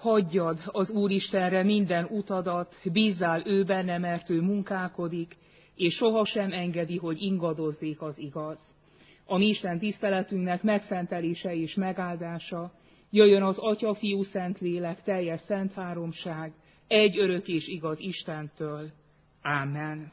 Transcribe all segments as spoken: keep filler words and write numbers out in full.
hagyjad az Úristenre minden utadat, bízzál ő benne, mert ő munkálkodik, és sohasem engedi, hogy ingadozzék az igaz. A mi Isten tiszteletünknek megszentelése és megáldása jöjjön az Atya, Fiú, Szentlélek, teljes szent háromság, egy örök és igaz Istentől. Ámen.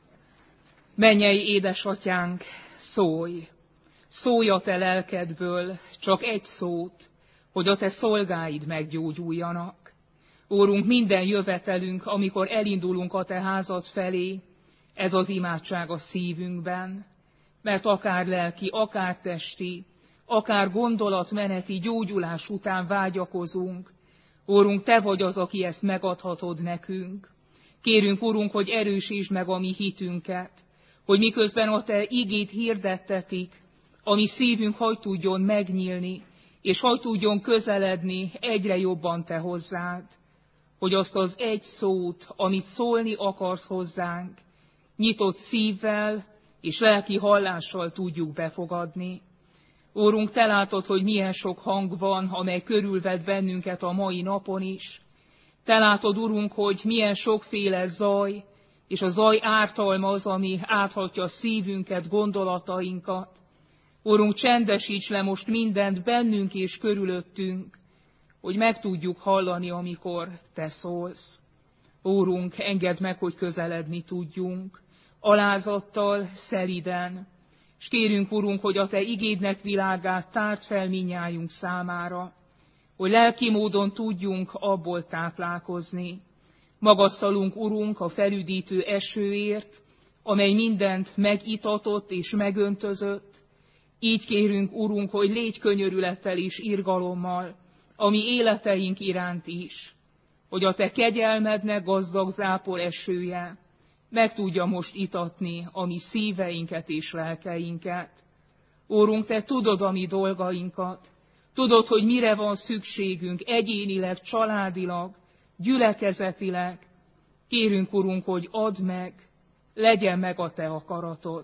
Mennyei édesatyánk, szólj! Szólj a te lelkedből csak egy szót, hogy a te szolgáid meggyógyuljanak. Úrunk, minden jövetelünk, amikor elindulunk a te házad felé, ez az imádság a szívünkben, mert akár lelki, akár testi, akár gondolatmeneti gyógyulás után vágyakozunk. Úrunk, te vagy az, aki ezt megadhatod nekünk. Kérünk, Urunk, hogy erősítsd meg a mi hitünket, hogy miközben a te igét hirdettetik, a mi szívünk hagy tudjon megnyílni, és hagy tudjon közeledni egyre jobban te hozzád, hogy azt az egy szót, amit szólni akarsz hozzánk, nyitott szívvel és lelki hallással tudjuk befogadni. Úrunk, te látod, hogy milyen sok hang van, amely körülvett bennünket a mai napon is. Te látod, Urunk, hogy milyen sokféle zaj, és a zaj ártalma az, ami áthatja a szívünket, gondolatainkat. Urunk, csendesíts le most mindent bennünk és körülöttünk, hogy meg tudjuk hallani, amikor te szólsz. Úrunk, engedd meg, hogy közeledni tudjunk, alázattal, szeliden, és kérünk, Urunk, hogy a te igédnek világát tárd fel minnyájunk számára, hogy lelki módon tudjunk abból táplálkozni. Magasztalunk, Urunk, a felüdítő esőért, amely mindent megitatott és megöntözött. Így kérünk, Urunk, hogy légy könyörülettel és irgalommal, a mi életeink iránt is, hogy a te kegyelmednek gazdag zápor esője meg tudja most itatni a mi szíveinket és lelkeinket. Úrunk, te tudod a mi dolgainkat, tudod, hogy mire van szükségünk egyénileg, családilag, gyülekezetileg. Kérünk, Urunk, hogy add meg, legyen meg a te akaratod.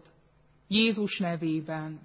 Jézus nevében.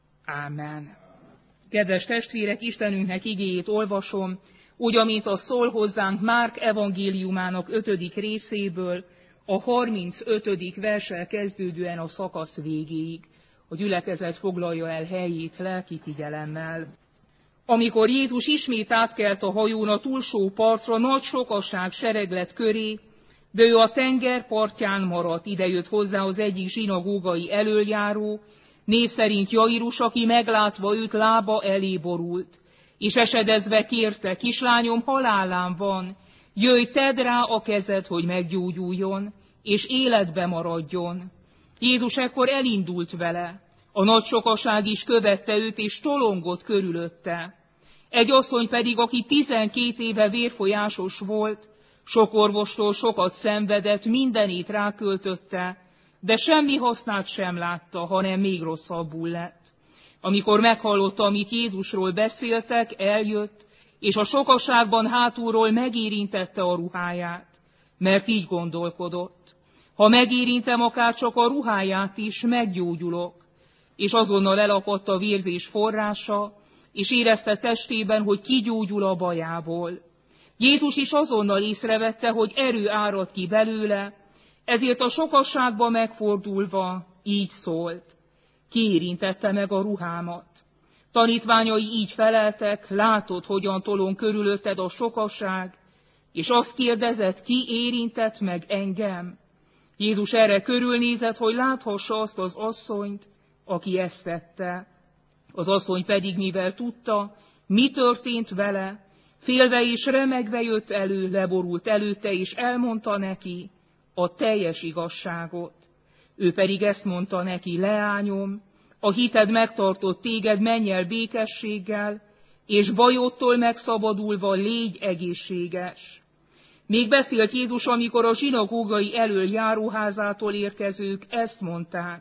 Ámen. Kedves testvérek, Istenünknek igéjét olvasom, úgy, amint a szól hozzánk Márk evangéliumának ötödik részéből, a harmincötödik verssel kezdődően a szakasz végéig. A gyülekezet foglalja el helyét lelki figyelemmel. Amikor Jézus ismét átkelt a hajón a túlsó partra, nagy sokaság sereglet köré, de ő a tenger partján maradt. Ide jött hozzá az egyik zsinagógai elöljáró, név szerint Jairus, aki meglátva őt lába elé borult, és esedezve kérte: kislányom halálán van, jöjj, tedd rá a kezed, hogy meggyógyuljon, és életbe maradjon. Jézus ekkor elindult vele, a nagy sokaság is követte őt, és tolongott körülötte. Egy asszony pedig, aki tizenkét éve vérfolyásos volt, sok orvostól sokat szenvedett, mindenét ráköltötte, de semmi hasznát sem látta, hanem még rosszabbul lett. Amikor meghallotta, amit Jézusról beszéltek, eljött, és a sokaságban hátulról megérintette a ruháját, mert így gondolkodott: ha megérintem akár csak a ruháját is, meggyógyulok. És azonnal elapadt a vérzés forrása, és érezte testében, hogy kigyógyul a bajából. Jézus is azonnal észrevette, hogy erő árad ki belőle, ezért a sokasságba megfordulva így szólt: ki érintette meg a ruhámat? Tanítványai így feleltek: látod, hogyan tolong körülötted a sokasság, és azt kérdezett, ki érintett meg engem? Jézus erre körülnézett, hogy láthassa azt az asszonyt, aki ezt tette. Az asszony pedig, mivel tudta, mi történt vele, félve és remegve jött elő, leborult előtte, és elmondta neki a teljes igazságot. Ő pedig ezt mondta neki: leányom, a hited megtartott téged, menj el békességgel, és bajodtól megszabadulva légy egészséges. Még beszélt Jézus, amikor a zsinagógai elöl járóházától érkezők ezt mondták: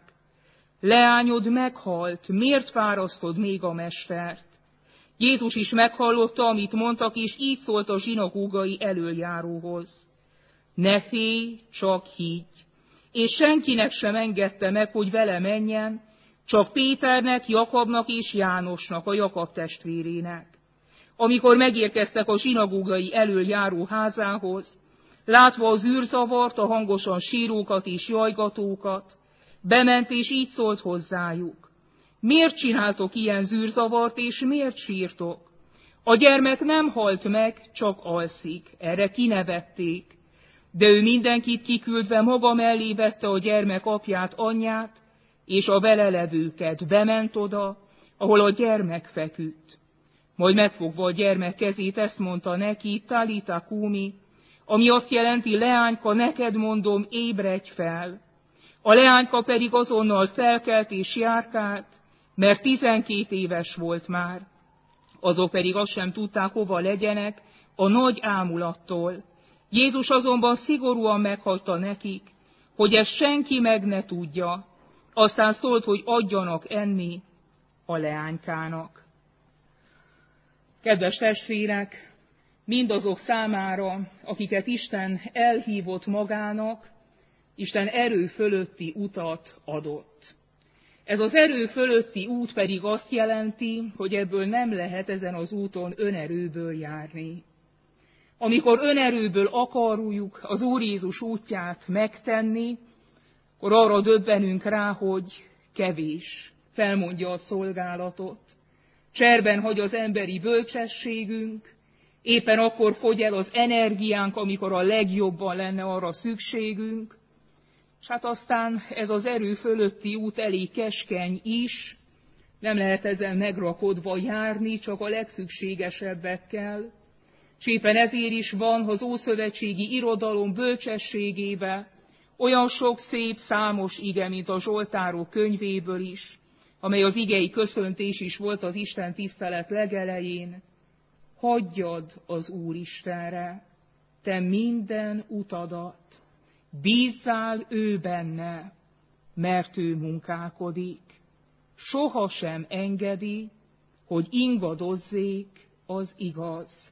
leányod meghalt, miért fárasztod még a mestert? Jézus is meghallotta, amit mondtak, és így szólt a zsinagógai elöljáróhoz: ne félj, csak higgy. És senkinek sem engedte meg, hogy vele menjen, csak Péternek, Jakabnak és Jánosnak, a Jakab testvérének. amikor megérkeztek a zsinagógai elől járó házához, látva az űrzavart, a hangosan sírókat és jajgatókat, bement és így szólt hozzájuk: miért csináltok ilyen zűrzavart, és miért sírtok? A gyermek nem halt meg, csak alszik. Erre kinevették. De ő mindenkit kiküldve maga mellé vette a gyermek apját, anyját, és a vele levőket. Bement oda, ahol a gyermek feküdt. Majd megfogva a gyermek kezét, ezt mondta neki: Talita kumi, ami azt jelenti: leányka, neked mondom, ébredj fel. A leányka pedig azonnal felkelt és járkált, mert tizenkét éves volt már. Azok pedig azt sem tudták, hova legyenek a nagy ámulattól. Jézus azonban szigorúan meghagyta nekik, hogy ezt senki meg ne tudja. Aztán szólt, hogy adjanak enni a leánykának. Kedves testvérek, mindazok számára, akiket Isten elhívott magának, Isten erő fölötti utat adott. Ez az erő fölötti út pedig azt jelenti, hogy ebből nem lehet ezen az úton önerőből járni. Amikor önerőből akarjuk az Úr Jézus útját megtenni, akkor arra döbbenünk rá, hogy kevés, felmondja a szolgálatot. Cserben hagy az emberi bölcsességünk, éppen akkor fogy el az energiánk, amikor a legjobban lenne arra szükségünk, és hát aztán ez az erő fölötti út elég keskeny is, nem lehet ezen megrakodva járni, csak a legszükségesebbekkel. És éppen ezért is van az ószövetségi irodalom bölcsességébe olyan sok szép, számos ige, mint a Zsoltárok könyvéből is, amely az igei köszöntés is volt az Isten tisztelet legelején. Hagyjad az Úristenre, te minden utadat, bízzál ő benne, mert ő munkálkodik. Soha sem engedi, hogy ingadozzék az igaz.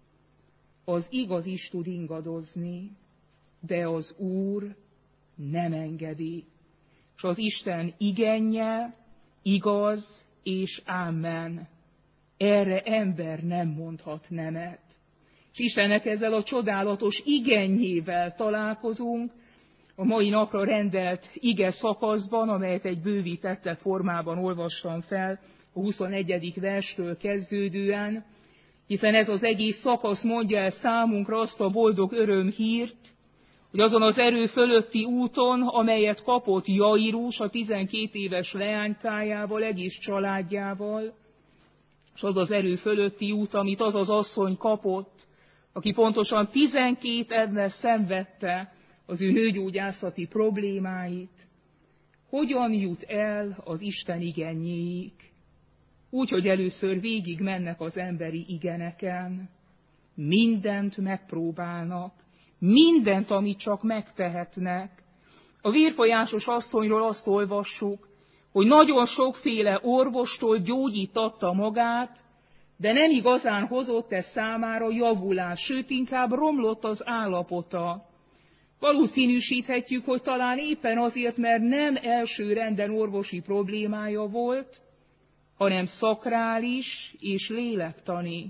Az igaz is tud ingadozni, de az Úr nem engedi. És az Isten igenje, igaz és ámen. Erre ember nem mondhat nemet. És Istennek ezzel a csodálatos igenjével találkozunk a mai napra rendelt ige szakaszban, amelyet egy bővítettebb formában olvastam fel a huszonegyedik verstől kezdődően, hiszen ez az egész szakasz mondja el számunkra azt a boldog örömhírt, hogy azon az erő fölötti úton, amelyet kapott Jairus a tizenkét éves leánykájával, egész családjával, és az az erő fölötti út, amit az az asszony kapott, aki pontosan tizenkét évvel szenvedte az ő nőgyógyászati problémáit, hogyan jut el az Isten igenjéig? Úgy, hogy először végig mennek az emberi igeneken, mindent megpróbálnak, mindent, amit csak megtehetnek. A vérfolyásos asszonyról azt olvassuk, hogy nagyon sokféle orvostól gyógyítatta magát, de nem igazán hozott ez számára javulás, sőt, inkább romlott az állapota. Valószínűsíthetjük, hogy talán éppen azért, mert nem elsőrenden orvosi problémája volt, hanem szakrális és lélektani.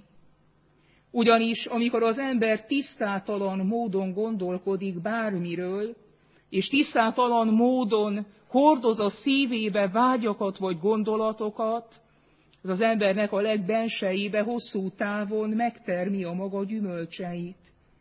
Ugyanis, amikor az ember tisztátalan módon gondolkodik bármiről, és tisztátalan módon hordoz a szívébe vágyakat vagy gondolatokat, az az embernek a legbensejébe hosszú távon megtermi a maga gyümölcseit.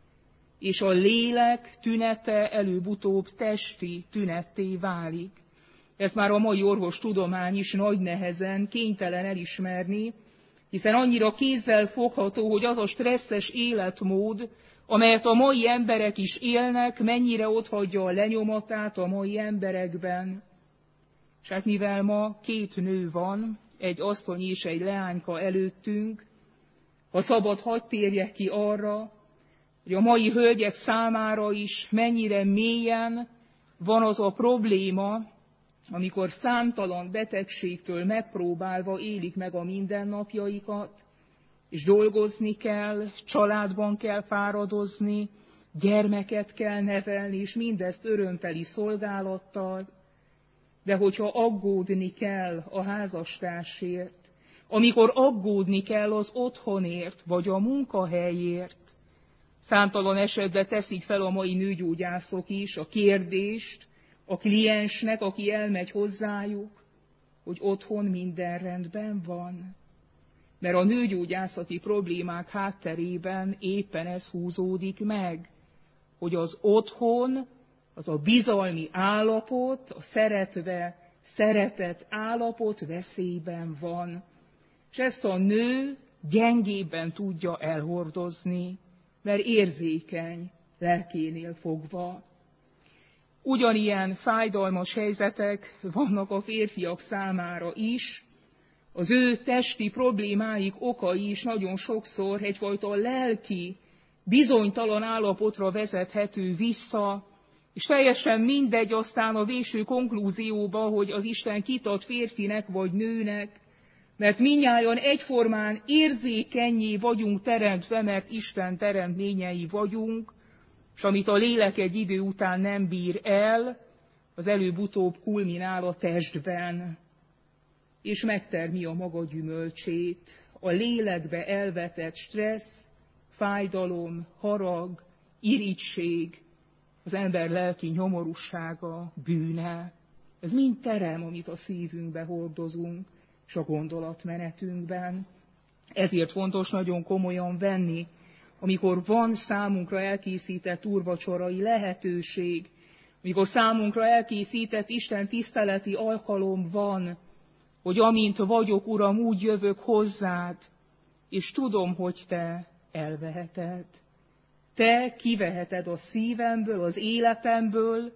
És a lélek tünete előbb-utóbb testi tünetté válik. Ezt már a mai orvostudomány is nagy nehezen kénytelen elismerni, hiszen annyira kézzel fogható, hogy az a stresszes életmód, amelyet a mai emberek is élnek, mennyire otthagyja a lenyomatát a mai emberekben. És hát mivel ma két nő van, egy asszony és egy leányka előttünk, ha szabad, hadd térjek ki arra, hogy a mai hölgyek számára is mennyire mélyen van az a probléma, amikor számtalan betegségtől megpróbálva élik meg a mindennapjaikat, és dolgozni kell, családban kell fáradozni, gyermeket kell nevelni, és mindezt örömteli szolgálattal, de hogyha aggódni kell a házastársért, amikor aggódni kell az otthonért, vagy a munkahelyért. Számtalan esetben teszik fel a mai nőgyógyászok is a kérdést a kliensnek, aki elmegy hozzájuk, hogy otthon minden rendben van. Mert a nőgyógyászati problémák hátterében éppen ez húzódik meg, hogy az otthon, az a bizalmi állapot, a szeretve, szeretett állapot veszélyben van. És ezt a nő gyengébben tudja elhordozni, mert érzékeny lelkénél fogva. Ugyanilyen fájdalmas helyzetek vannak a férfiak számára is. Az ő testi problémáik okai is nagyon sokszor egyfajta lelki, bizonytalan állapotra vezethető vissza, és teljesen mindegy aztán a végső konklúzióba, hogy az Isten kitat férfinek vagy nőnek, mert mindnyájan egyformán érzékennyé vagyunk teremtve, mert Isten teremtményei vagyunk, és amit a lélek egy idő után nem bír el, az előbb-utóbb kulminál a testben, és megtermi a maga gyümölcsét. A lélekbe elvetett stressz, fájdalom, harag, irigység, az ember lelki nyomorúsága, bűne. Ez mind terem, amit a szívünkbe hordozunk, és a gondolatmenetünkben. Ezért fontos nagyon komolyan venni, amikor van számunkra elkészített úrvacsorai lehetőség, amikor számunkra elkészített Isten tiszteleti alkalom van, hogy amint vagyok, Uram, úgy jövök hozzád, és tudom, hogy te elveheted. Te kiveheted a szívemből, az életemből,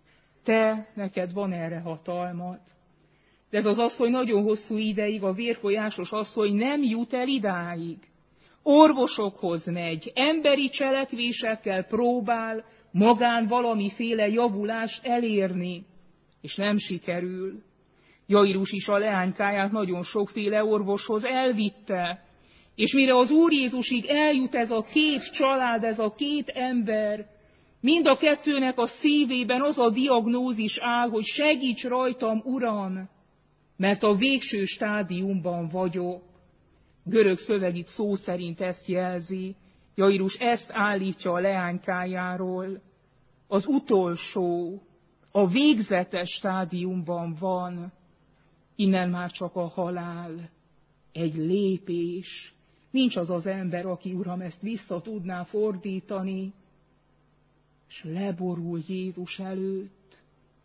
te, neked van erre hatalmat. De ez az asszony nagyon hosszú ideig, a vérfolyásos asszony nem jut el idáig. Orvosokhoz megy, emberi cselekvésekkel próbál magán valamiféle javulást elérni, és nem sikerül. Jairus is a leánykáját nagyon sokféle orvoshoz elvitte, és mire az Úr Jézusig eljut ez a két család, ez a két ember, mind a kettőnek a szívében az a diagnózis áll, hogy segíts rajtam, Uram, mert a végső stádiumban vagyok. Görög szöveg itt szó szerint ezt jelzi, Jairus ezt állítja a leánykájáról. Az utolsó, a végzetes stádiumban van, innen már csak a halál, egy lépés. Nincs az az ember, aki, Uram, ezt vissza tudná fordítani, és leborul Jézus előtt.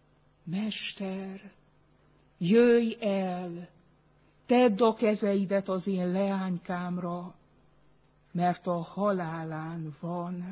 Mester, jöjj el, tedd a kezeidet az én leánykámra, mert a halálán van.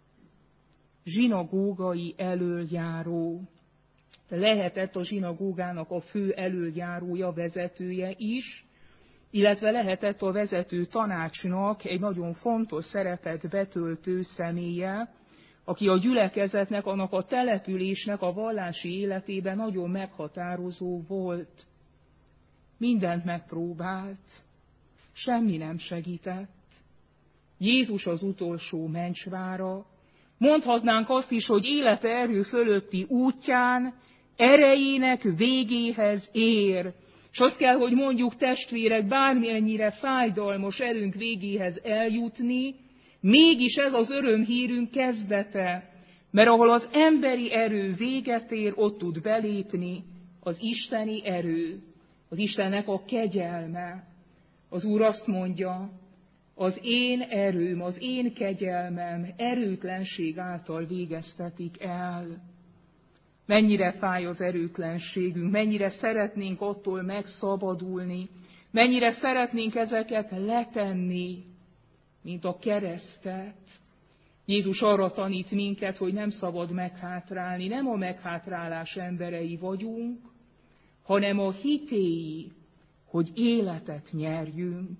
Zsinagógai elöljáró. Lehetett a zsinagógának a fő elöljárója, vezetője is, illetve lehetett a vezető tanácsnak egy nagyon fontos szerepet betöltő személye, aki a gyülekezetnek, annak a településnek a vallási életében nagyon meghatározó volt. Mindent megpróbált, semmi nem segített. Jézus az utolsó mencsvára. Mondhatnánk azt is, hogy élete erő fölötti útján, erejének végéhez ér. És azt kell, hogy mondjuk, testvérek, bármilyennyire fájdalmas erőnk végéhez eljutni, mégis ez az örömhírünk kezdete. Mert ahol az emberi erő véget ér, ott tud belépni az isteni erő, az Istennek a kegyelme. Az Úr azt mondja, az én erőm, az én kegyelmem erőtlenség által végeztetik el. Mennyire fáj az erőtlenségünk, mennyire szeretnénk attól megszabadulni, mennyire szeretnénk ezeket letenni, mint a keresztet. Jézus arra tanít minket, hogy nem szabad meghátrálni, nem a meghátrálás emberei vagyunk, hanem a hitéi, hogy életet nyerjünk.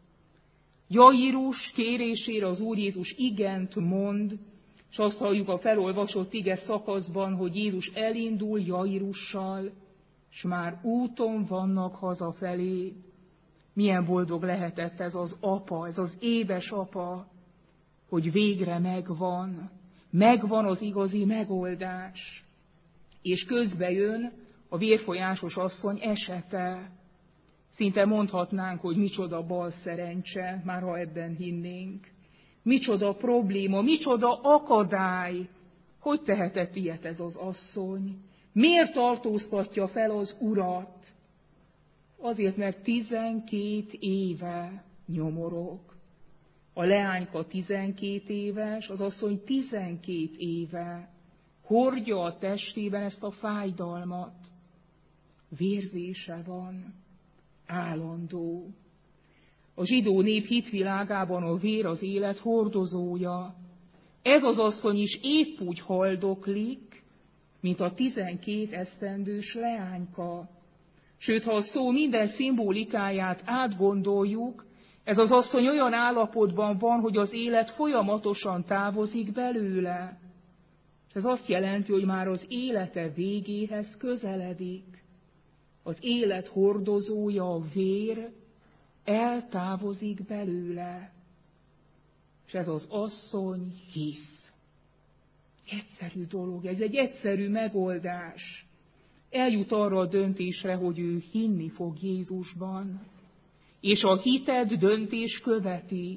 Jairus kérésére az Úr Jézus igent mond, és azt halljuk a felolvasott ige szakaszban, hogy Jézus elindul Jairussal, és már úton vannak hazafelé. Milyen boldog lehetett ez az apa, ez az édes apa, hogy végre megvan, megvan az igazi megoldás. És közbe jön a vérfolyásos asszony esete. Szinte mondhatnánk, hogy micsoda bal szerencse, már ha ebben hinnénk. Micsoda probléma, micsoda akadály. Hogy tehetett ilyet ez az asszony? Miért tartóztatja fel az urat? Azért, mert tizenkét éve nyomorog. A leányka tizenkét éves, az asszony tizenkét éve hordja a testében ezt a fájdalmat. Vérzése van, állandó. A zsidó nép hitvilágában a vér az élet hordozója. Ez az asszony is épp úgy haldoklik, mint a tizenkét esztendős leányka. Sőt, ha a szó minden szimbolikáját átgondoljuk, ez az asszony olyan állapotban van, hogy az élet folyamatosan távozik belőle. És ez azt jelenti, hogy már az élete végéhez közeledik. Az élet hordozója, a vér, eltávozik belőle. És ez az asszony hisz. Egyszerű dolog, ez egy egyszerű megoldás. Eljut arra a döntésre, hogy ő hinni fog Jézusban. És a hited döntés követi,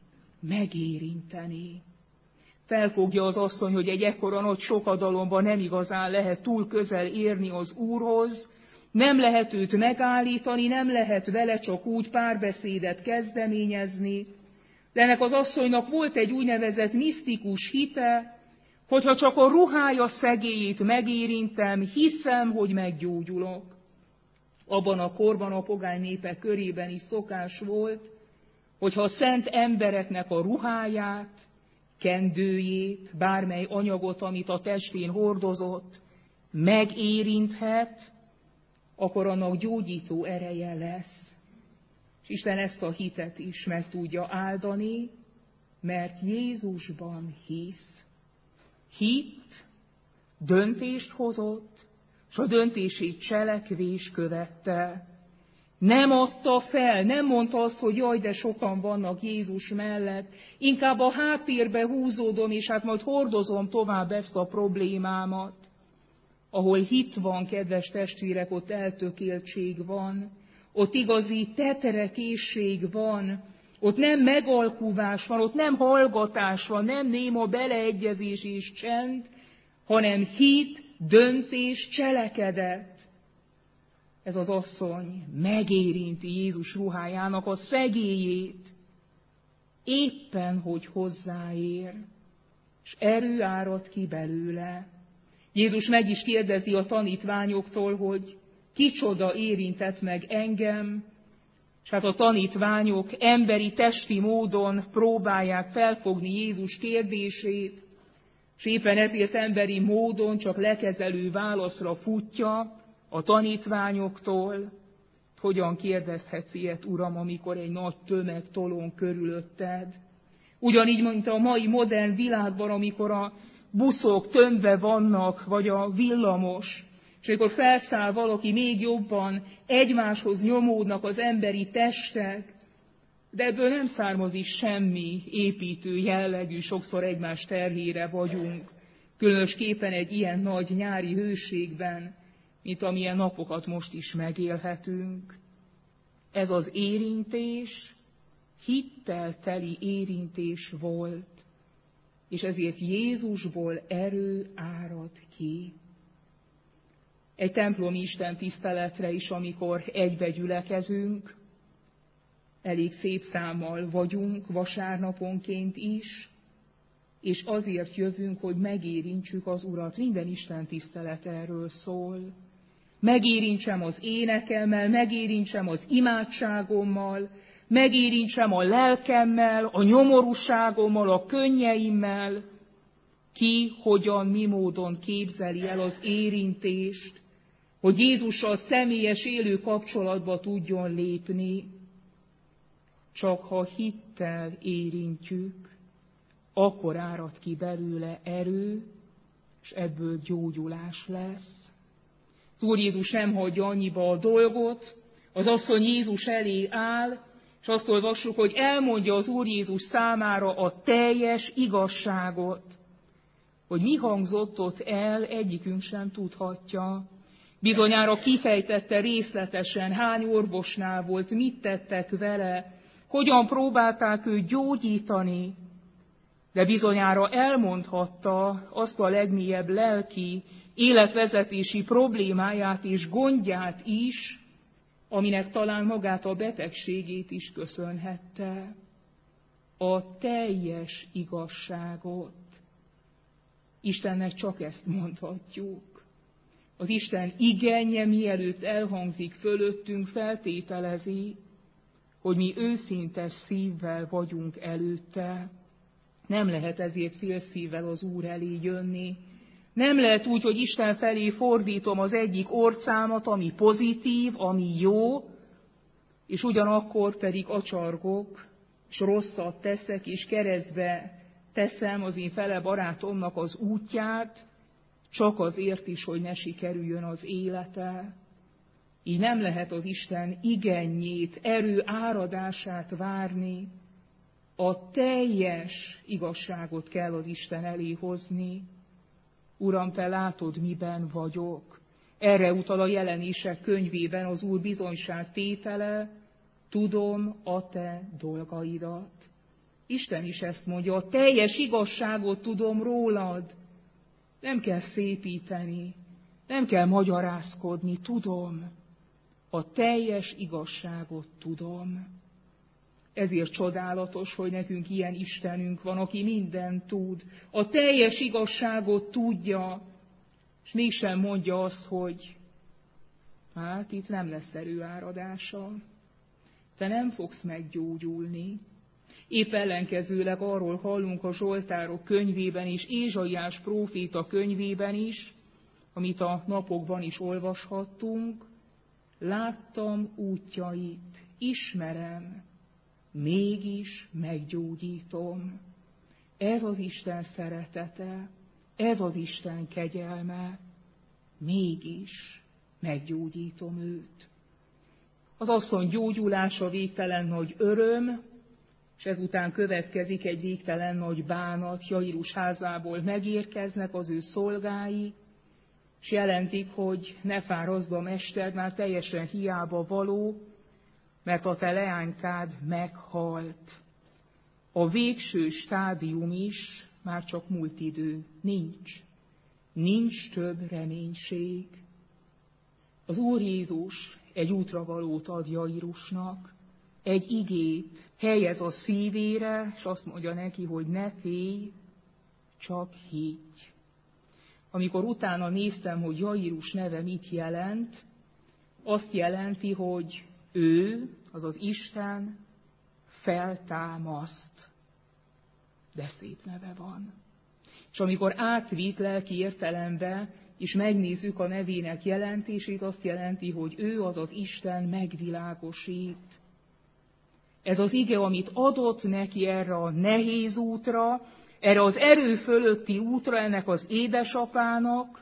megérinteni. Felfogja az asszony, hogy egy ekkora nagy sokadalomban nem igazán lehet túl közel érni az Úrhoz, nem lehet őt megállítani, nem lehet vele csak úgy párbeszédet kezdeményezni, de ennek az asszonynak volt egy úgynevezett misztikus hite, hogyha csak a ruhája szegélyét megérintem, hiszem, hogy meggyógyulok. Abban a korban a pogány népek körében is szokás volt, hogyha a szent embereknek a ruháját, kendőjét, bármely anyagot, amit a testén hordozott, megérinthet, akkor annak gyógyító ereje lesz. És Isten ezt a hitet is meg tudja áldani, mert Jézusban hisz. Hit, döntést hozott, és a döntését cselekvés követte. Nem adta fel, nem mondta azt, hogy jaj, de sokan vannak Jézus mellett, inkább a háttérbe húzódom, és hát majd hordozom tovább ezt a problémámat. Ahol hit van, kedves testvérek, ott eltökéltség van, ott igazi teterekészség van, ott nem megalkuvás van, ott nem hallgatás van, nem néma beleegyezés és csend, hanem hit, döntés, cselekedet. Ez az asszony megérinti Jézus ruhájának a szegélyét, éppen hogy hozzáér, és erő árad ki belőle. Jézus meg is kérdezi a tanítványoktól, hogy kicsoda érintett meg engem, és hát a tanítványok emberi testi módon próbálják felfogni Jézus kérdését, és éppen ezért emberi módon csak lekezelő válaszra futja a tanítványoktól. Hogyan kérdezhetsz ilyet, Uram, amikor egy nagy tömeg tolong körülötted? Ugyanígy, mint a mai modern világban, amikor a buszok tömve vannak, vagy a villamos, és amikor felszáll valaki, még jobban egymáshoz nyomódnak az emberi testek, de ebből nem származik semmi építő jellegű, sokszor egymás terhére vagyunk, különösképpen egy ilyen nagy nyári hőségben, mint amilyen napokat most is megélhetünk. Ez az érintés hittel teli érintés volt, és ezért Jézusból erő árad ki. Egy templomi Isten tiszteletre is, amikor egybe gyülekezünk, elég szép számmal vagyunk vasárnaponként is, és azért jövünk, hogy megérintsük az Urat. Minden Isten tisztelet erről szól. Megérintsem az énekemmel, megérintsem az imádságommal, megérintsem a lelkemmel, a nyomorúságommal, a könnyeimmel. Ki, hogyan, mi módon képzeli el az érintést, hogy Jézussal személyes élő kapcsolatba tudjon lépni. Csak ha hittel érintjük, akkor árad ki belőle erő, és ebből gyógyulás lesz. Az Úr Jézus nem hagyja annyiba a dolgot, az asszony Jézus elé áll, és azt olvassuk, hogy elmondja az Úr Jézus számára a teljes igazságot. Hogy mi hangzott ott el, egyikünk sem tudhatja. Bizonyára kifejtette részletesen, hány orvosnál volt, mit tettek vele, hogyan próbálták őt gyógyítani, de bizonyára elmondhatta azt a legmélyebb lelki, életvezetési problémáját és gondját is, aminek talán magát a betegségét is köszönhette. A teljes igazságot. Istennek csak ezt mondhatjuk. Az Isten igenje, mielőtt elhangzik fölöttünk, feltételezi, hogy mi őszinte szívvel vagyunk előtte. Nem lehet ezért félszívvel az Úr elé jönni. Nem lehet úgy, hogy Isten felé fordítom az egyik orcámat, ami pozitív, ami jó, és ugyanakkor pedig acsargok, és rosszat teszek, és keresztbe teszem az én fele barátomnak az útját, csak azért is, hogy ne sikerüljön az élete. Így nem lehet az Isten igenjét, erő áradását várni. A teljes igazságot kell az Isten elé hozni. Uram, te látod, miben vagyok. Erre utal a Jelenések könyvében az Úr bizonyságtétele, tudom a te dolgaidat. Isten is ezt mondja, a teljes igazságot tudom rólad. Nem kell szépíteni, nem kell magyarázkodni, tudom. A teljes igazságot tudom. Ezért csodálatos, hogy nekünk ilyen Istenünk van, aki mindent tud. A teljes igazságot tudja, és mégsem mondja azt, hogy hát itt nem lesz erőáradása. Te nem fogsz meggyógyulni. Épp ellenkezőleg arról hallunk a Zsoltárok könyvében is, Ézsaiás próféta könyvében is, amit a napokban is olvashattunk. Láttam útjait, ismerem, mégis meggyógyítom. Ez az Isten szeretete, ez az Isten kegyelme, mégis meggyógyítom őt. Az asszony gyógyulása végtelen nagy öröm, és ezután következik egy végtelen nagy bánat. Jairus házából megérkeznek az ő szolgái, és jelentik, hogy ne fárazzd a mester, már teljesen hiába való, mert a te leánykád meghalt. A végső stádium is már csak múlt idő. Nincs. Nincs több reménység. Az Úr Jézus egy útravalót ad Jairusnak, egy igét helyez a szívére, és azt mondja neki, hogy ne félj, csak higgy. Amikor utána néztem, hogy Jairus neve mit jelent, azt jelenti, hogy ő, azaz Isten, feltámaszt. De szép neve van. És amikor átvitt lelki értelembe, és megnézzük a nevének jelentését, azt jelenti, hogy ő, azaz Isten megvilágosít. Ez az ige, amit adott neki erre a nehéz útra, erre az erő fölötti útra ennek az édesapának,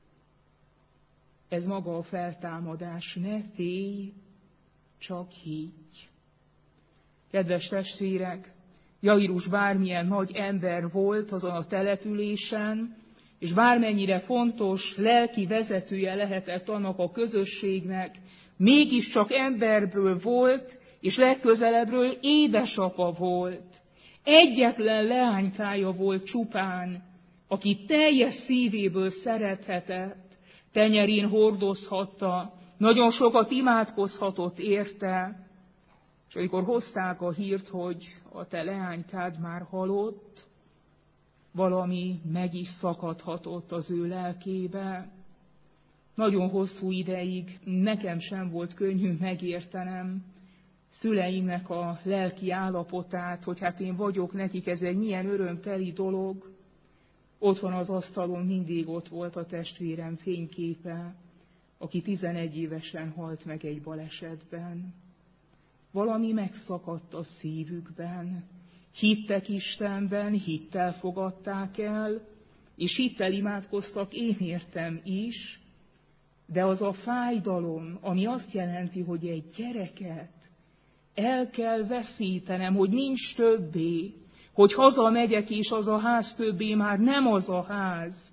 ez maga a feltámadás. Ne félj, csak higgy. Kedves testvérek, Jairus bármilyen nagy ember volt azon a településen, és bármennyire fontos lelki vezetője lehetett annak a közösségnek, mégiscsak emberből volt, és legközelebbről édesapa volt. Egyetlen leánykája volt csupán, aki teljes szívéből szerethetett, tenyerén hordozhatta, nagyon sokat imádkozhatott érte, és amikor hozták a hírt, hogy a te leánykád már halott, valami meg is szakadhatott az ő lelkébe. Nagyon hosszú ideig nekem sem volt könnyű megértenem szüleimnek a lelki állapotát, hogy hát én vagyok nekik, ez egy milyen örömteli dolog. Ott van az asztalon, mindig ott volt a testvérem fényképe, aki tizenegy évesen halt meg egy balesetben. Valami megszakadt a szívükben. Hittek Istenben, hittel fogadták el, és hittel imádkoztak, én értem is, de az a fájdalom, ami azt jelenti, hogy egy gyereket el kell veszítenem, hogy nincs többé, hogy hazamegyek, és az a ház többé már nem az a ház,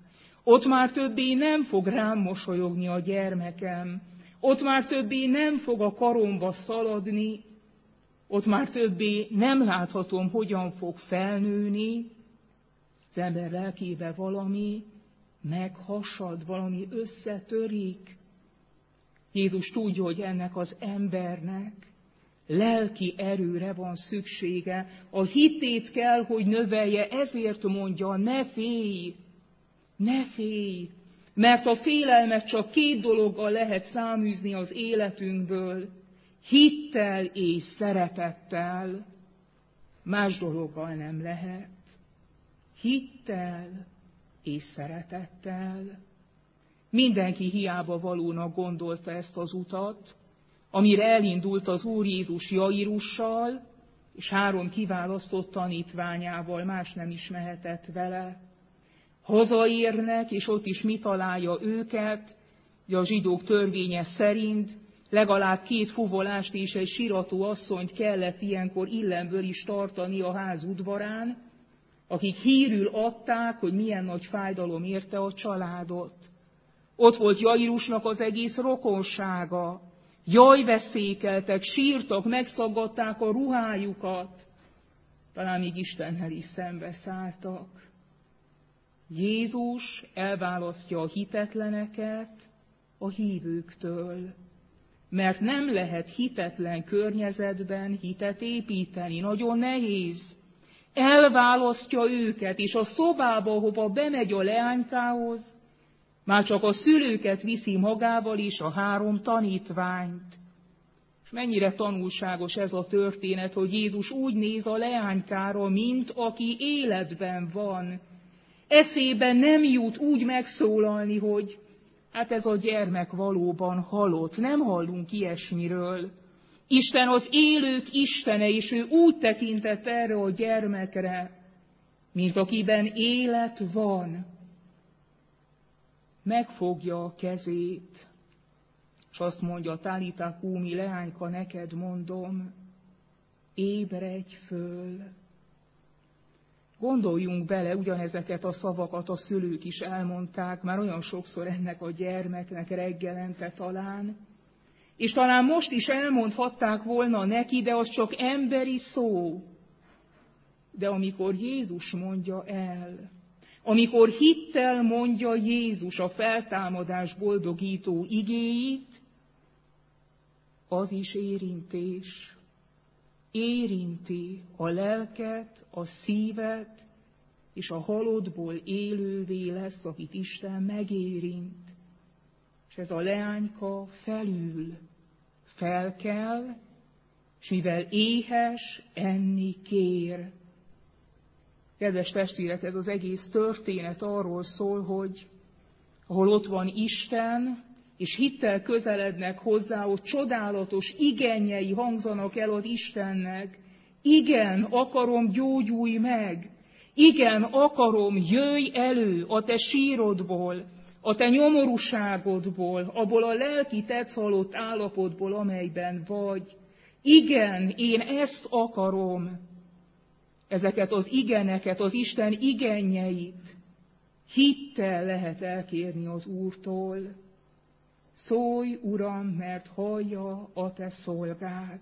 Ott már többé nem fog rám mosolyogni a gyermekem. Ott már többé nem fog a karomba szaladni. Ott már többé nem láthatom, hogyan fog felnőni. Az ember lelkébe valami meghasad, valami összetörik. Jézus tudja, hogy ennek az embernek lelki erőre van szüksége. A hitét kell, hogy növelje, ezért mondja, ne félj, ne félj, mert a félelmet csak két dologgal lehet száműzni az életünkből, hittel és szeretettel, más dologgal nem lehet. Hittel és szeretettel. Mindenki hiába valónak gondolta ezt az utat, amire elindult az Úr Jézus Jairussal, és három kiválasztott tanítványával, más nem is mehetett vele. Hazaérnek, és ott is mi találja őket, hogy a zsidók törvénye szerint legalább két fuvolást és egy sirató asszonyt kellett ilyenkor illemből is tartani a ház udvarán, akik hírül adták, hogy milyen nagy fájdalom érte a családot. Ott volt Jairusnak az egész rokonsága. Jajveszékeltek, sírtak, megszaggatták a ruhájukat. Talán még Istennel is szembeszálltak. Jézus elválasztja a hitetleneket a hívőktől. Mert nem lehet hitetlen környezetben hitet építeni. Nagyon nehéz. Elválasztja őket, és a szobába, hova bemegy a leánykához, már csak a szülőket viszi magával is, a három tanítványt. És mennyire tanulságos ez a történet, hogy Jézus úgy néz a leánykára, mint aki életben van. Eszébe nem jut úgy megszólalni, hogy hát ez a gyermek valóban halott. Nem hallunk ilyesmiről. Isten az élők Istene, és ő úgy tekintett erre a gyermekre, mint akiben élet van. Megfogja a kezét, és azt mondja, Tálita kúmi, leányka, neked mondom, ébredj föl. Gondoljunk bele, ugyanezeket a szavakat a szülők is elmondták, már olyan sokszor ennek a gyermeknek reggelente talán, és talán most is elmondhatták volna neki, de az csak emberi szó. De amikor Jézus mondja el, amikor hittel mondja Jézus a feltámadás boldogító igéit, az is érintés. Érinti a lelket, a szívet, és a halottból élővé lesz, akit Isten megérint. És ez a leányka felül, felkel, és mivel éhes, enni kér. Kedves testvérek, ez az egész történet arról szól, hogy ahol ott van Isten, és hittel közelednek hozzá, ott csodálatos igenjei hangzanak el az Istennek. Igen, akarom, gyógyulj meg. Igen, akarom, jöjj elő a te sírodból, a te nyomorúságodból, abból a lelki tetszhalott állapotból, amelyben vagy. Igen, én ezt akarom. Ezeket az igeneket, az Isten igenjeit hittel lehet elkérni az Úrtól. Szólj, Uram, mert hallja a te szolgád.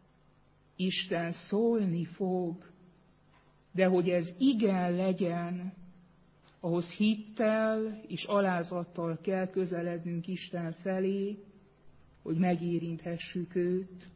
Isten szólni fog, de hogy ez igen legyen, ahhoz hittel és alázattal kell közelednünk Isten felé, hogy megérinthessük őt.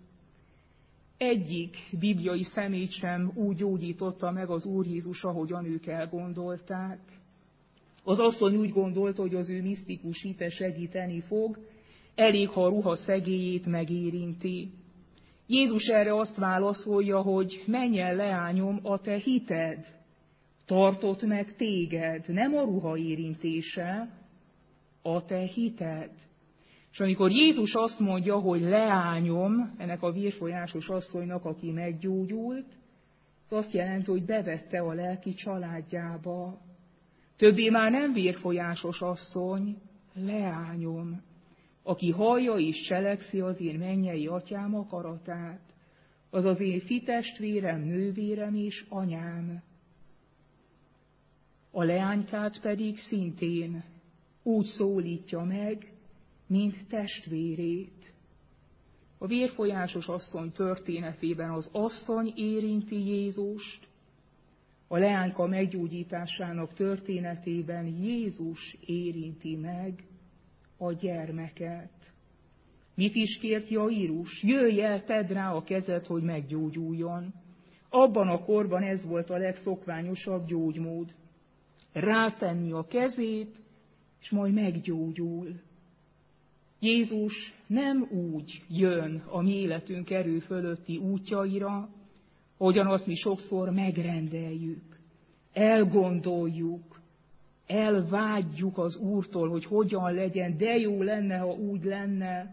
Egyik bibliai személyt sem úgy gyógyította meg az Úr Jézus, ahogyan ők elgondolták. Az asszony úgy gondolta, hogy az ő misztikus hite segíteni fog, elég, ha a ruha szegélyét megérinti. Jézus erre azt válaszolja, hogy menj el, leányom, a te hited tartott meg téged, nem a ruha érintése, a te hited. És amikor Jézus azt mondja, hogy leányom, ennek a vérfolyásos asszonynak, aki meggyógyult, az azt jelenti, hogy bevette a lelki családjába. Többé már nem vérfolyásos asszony, leányom, aki hallja és cselekszi az én mennyei atyám akaratát, az az én fitestvérem, nővérem és anyám. A leánykát pedig szintén úgy szólítja meg, mint testvérét. A vérfolyásos asszony történetében az asszony érinti Jézust, a leányka meggyógyításának történetében Jézus érinti meg a gyermeket. Mit is kért Jairus? Jöjj el, tedd rá a kezed, hogy meggyógyuljon. Abban a korban ez volt a legszokványosabb gyógymód. Rátenni a kezét, és majd meggyógyul. Jézus nem úgy jön a mi életünk erő fölötti útjaira, ahogyan azt mi sokszor megrendeljük, elgondoljuk, elvágyjuk az Úrtól, hogy hogyan legyen, de jó lenne, ha úgy lenne.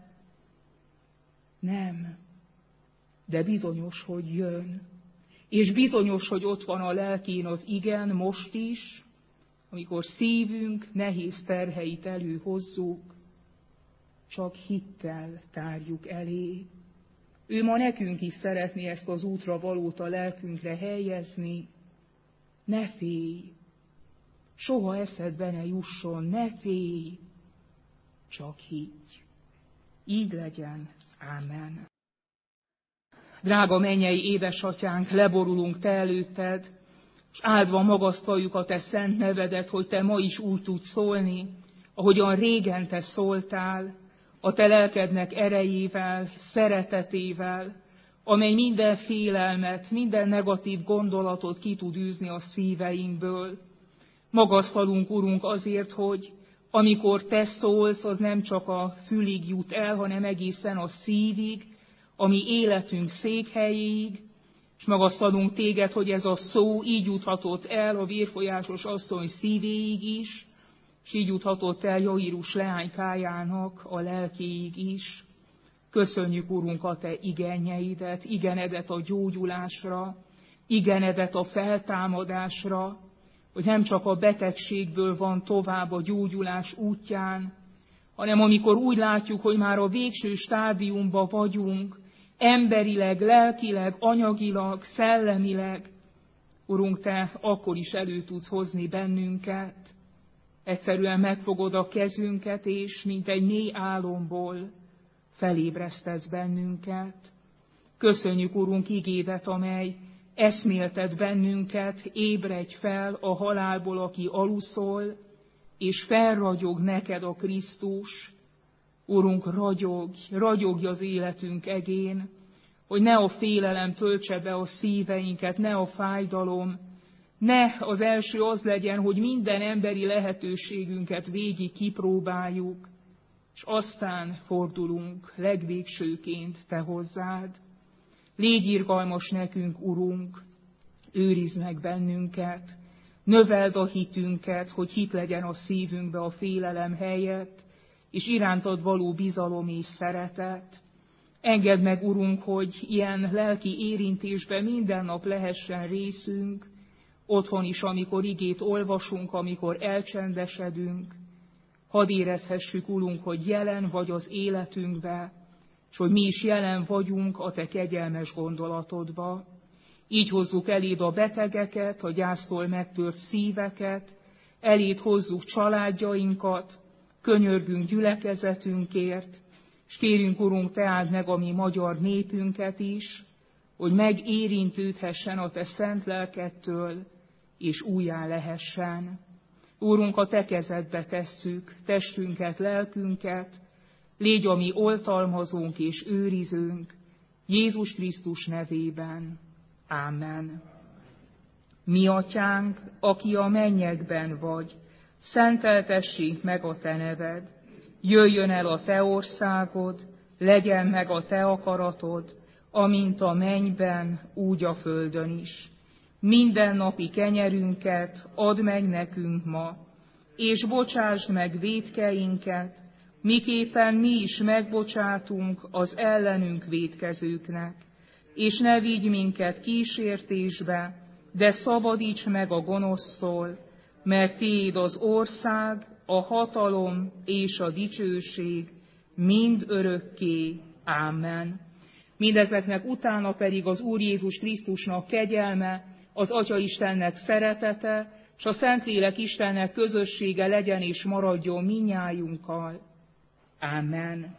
Nem, de bizonyos, hogy jön. És bizonyos, hogy ott van a lelkén az igen most is, amikor szívünk nehéz terheit előhozzuk, csak hittel tárjuk elé. Ő ma nekünk is szeretné ezt az útra valót a lelkünkre helyezni. Ne félj, soha eszedbe ne jusson, ne félj, csak higgy. Így legyen. Ámen. Drága mennyei édesatyánk, leborulunk te előtted, és áldva magasztaljuk a te szent nevedet, hogy te ma is úgy tudsz szólni, ahogyan régen te szóltál, a te lelkednek erejével, szeretetével, amely minden félelmet, minden negatív gondolatot ki tud űzni a szíveinkből. Magasztalunk, Urunk, azért, hogy amikor te szólsz, az nem csak a fülig jut el, hanem egészen a szívig, a mi életünk székhelyéig, és magasztalunk téged, hogy ez a szó így juthatott el a vérfolyásos asszony szívéig is, és így juthatott el Jairus leánykájának a lelkéig is. Köszönjük, Urunk, a te igenjeidet, igenedet a gyógyulásra, igenedet a feltámadásra, hogy nem csak a betegségből van tovább a gyógyulás útján, hanem amikor úgy látjuk, hogy már a végső stádiumban vagyunk, emberileg, lelkileg, anyagilag, szellemileg, Urunk, te akkor is elő tudsz hozni bennünket. Egyszerűen megfogod a kezünket, és mint egy mély álomból felébresztesz bennünket. Köszönjük, Urunk, igédet, amely eszméltet bennünket, ébredj fel a halálból, aki aluszol, és felragyog neked a Krisztus. Urunk, ragyogj, ragyogj az életünk egén, hogy ne a félelem töltse be a szíveinket, ne a fájdalom, ne az első az legyen, hogy minden emberi lehetőségünket végig kipróbáljuk, és aztán fordulunk legvégsőként te hozzád. Légy irgalmas nekünk, Urunk, őrizd meg bennünket, növeld a hitünket, hogy hit legyen a szívünkbe a félelem helyett, és irántad való bizalom és szeretet. Engedd meg, Urunk, hogy ilyen lelki érintésben minden nap lehessen részünk, otthon is, amikor igét olvasunk, amikor elcsendesedünk. Hadd érezhessük, Urunk, hogy jelen vagy az életünkbe, és hogy mi is jelen vagyunk a te kegyelmes gondolatodba. Így hozzuk eléd a betegeket, a gyásztól megtört szíveket, eléd hozzuk családjainkat, könyörgünk gyülekezetünkért, és kérünk, Urunk, te áld meg a mi magyar népünket is, hogy megérintődhessen a te szent lelkedtől, és újjá lehessen. Úrunk, a te kezedbe tesszük testünket, lelkünket, légy a mi oltalmazónk és őrizőnk, Jézus Krisztus nevében. Ámen. Mi atyánk, aki a mennyekben vagy, szenteltessék meg a te neved, jöjjön el a te országod, legyen meg a te akaratod, amint a mennyben, úgy a földön is. Mindennapi kenyerünket add meg nekünk ma, és bocsásd meg vétkeinket, miképpen mi is megbocsátunk az ellenünk vétkezőknek. És ne vigy minket kísértésbe, de szabadíts meg a gonosztól, mert tiéd az ország, a hatalom és a dicsőség mind örökké. Ámen. Mindezeknek utána pedig az Úr Jézus Krisztusnak kegyelme, az Atya Istennek szeretete s a Szentlélek Istennek közössége legyen és maradjon minnyájunkkal. Amen.